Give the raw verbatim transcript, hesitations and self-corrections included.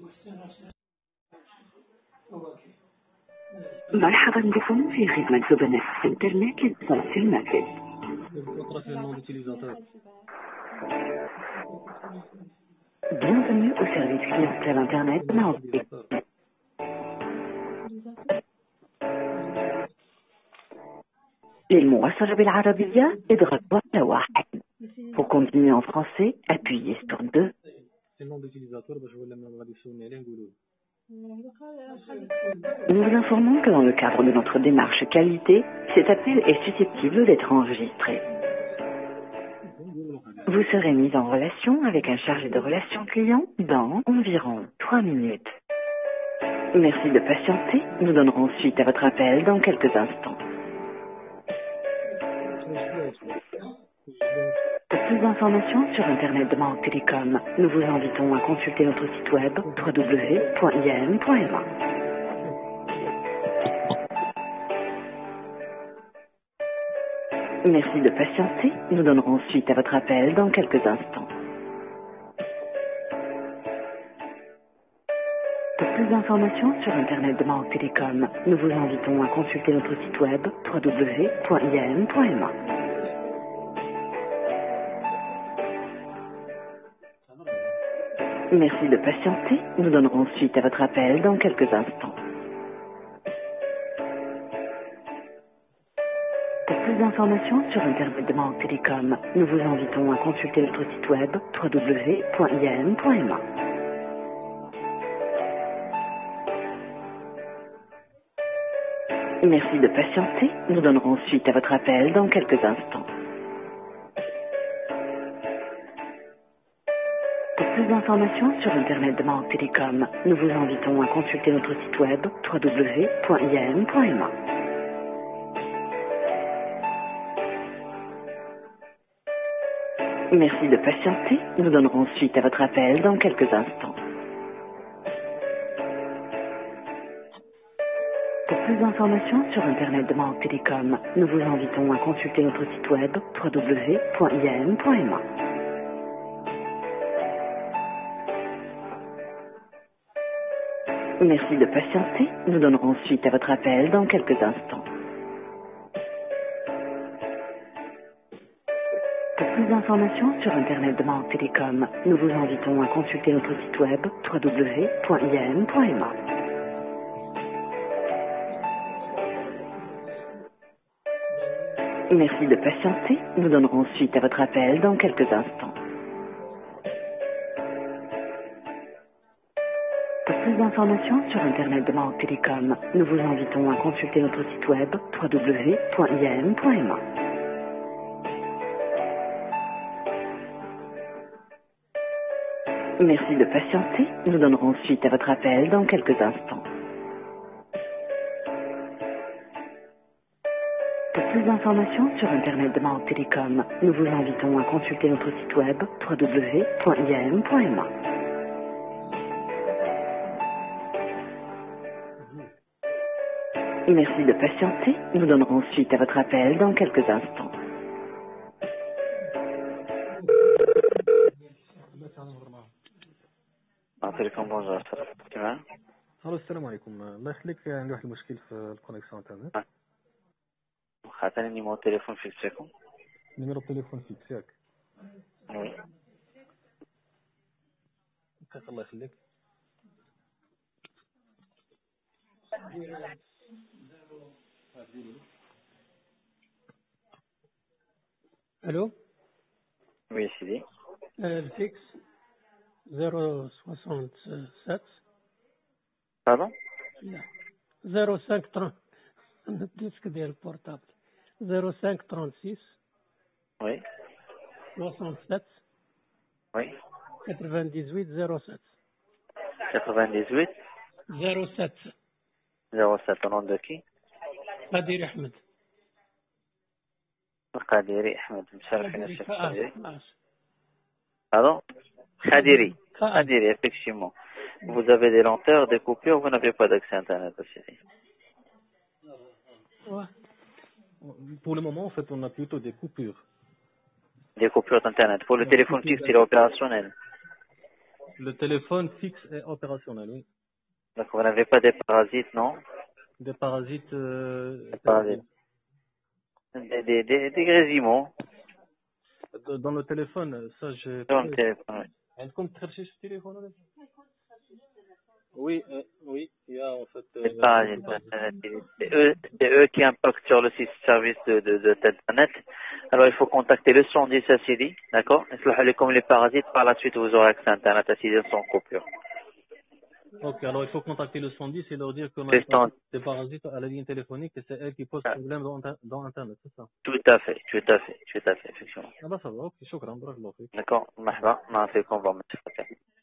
مرحبا بكم في خدمة زبناء إنترنت لاتصال في المنزل. Bienvenue au service clientèle Internet Naoki. للمواصلة بالعربية اضغطوا على واحد. Pour continuer en français, appuyez sur deux. Nous vous informons que dans le cadre de notre démarche qualité, cet appel est susceptible d'être enregistré. Vous serez mis en relation avec un chargé de relations clients dans environ trois minutes. Merci de patienter. Nous donnerons suite à votre appel dans quelques instants. Pour plus d'informations sur Internet de Maroc Télécom, nous vous invitons à consulter notre site web w w w point i a m point m a. Merci de patienter. Nous donnerons suite à votre appel dans quelques instants. Pour plus d'informations sur Internet de Maroc Télécom, nous vous invitons à consulter notre site web w w w point i a m point m a. Merci de patienter. Nous donnerons suite à votre appel dans quelques instants. Pour plus d'informations sur Internet de Maroc Télécom, nous vous invitons à consulter notre site web w w w point i a m point m a. Merci de patienter. Nous donnerons suite à votre appel dans quelques instants. Pour plus d'informations sur Internet de Maroc Télécom, nous vous invitons à consulter notre site web w w w point i a m point m a. Merci de patienter. Nous donnerons suite à votre appel dans quelques instants. Pour plus d'informations sur Internet de Maroc Télécom, nous vous invitons à consulter notre site web w w w point i a m point m a. Merci de patienter. Nous donnerons suite à votre appel dans quelques instants. Pour plus d'informations sur Internet de Maroc Télécom, nous vous invitons à consulter notre site web w w w point i a m point m a. Merci de patienter. Nous donnerons suite à votre appel dans quelques instants. Pour plus d'informations sur Internet de Maroc Télécom, nous vous invitons à consulter notre site web w w w point i a m point m a. Merci de patienter. Nous donnerons suite à votre appel dans quelques instants. Pour plus d'informations sur Internet de Maroc Télécom, nous vous invitons à consulter notre site web w w w point i a m point m a. Merci de patienter. Nous donnerons suite à votre appel dans quelques instants. تليفون بونجور تمام. الو السلام عليكم. الله يخليك، عندي واحد المشكل في الكونيكسيون انترنت. خاطر نيمو تليفون فيكسيكم نيميرو التليفون فيكسيك. وي الله يخليك. الو وي سيدي. الفيكس زيرو سوسونت سات. باردون. لا زيرو خمسة ترون الديسك ديال البورتابل زيرو خمسة ترون سيس. وي سوسونت سات. وي تمانية زيرو سات. تمانية زيرو سات. زيرو سبعة نون دو كي؟ قدير أحمد. القادري أحمد مشرفين الشيخ القادري. Pardon? Khadiri. Khadiri, effectivement. Vous avez des lenteurs, des coupures, vous n'avez pas d'accès Internet aussi. Ouais. Pour le moment, en fait, on a plutôt des coupures. Des coupures d'Internet. Pour le téléphone fixe, il est opérationnel. Le téléphone fixe est opérationnel, oui. Donc vous n'avez pas des parasites, non? Des parasites, euh, Des parasites. Des, des, des, des grésillements dans le téléphone, ça j'ai dans pas. le téléphone. Est-ce chercher ce téléphone là? Oui, euh, oui, il y a en fait. Les Euh, parasites d'Internet. C'est eux, c'est eux qui impactent sur le service de, de, de Internet. Alors il faut contacter le cent dix à Sidi, d'accord? Et comme les parasites, par la suite vous aurez accès à Internet à Sidi sans coupure. Ok, alors il faut contacter le cent dix et leur dire qu'on a C'est stand- des parasites à la ligne téléphonique et c'est elle qui pose ah, problème dans, inter- dans Internet, c'est ça? Tout à fait, tout à fait, tout à fait, effectivement. Ah bah ça va, ok, shukran, barakallahu fik. D'accord? Mahba, ma fait qu'on va mettre.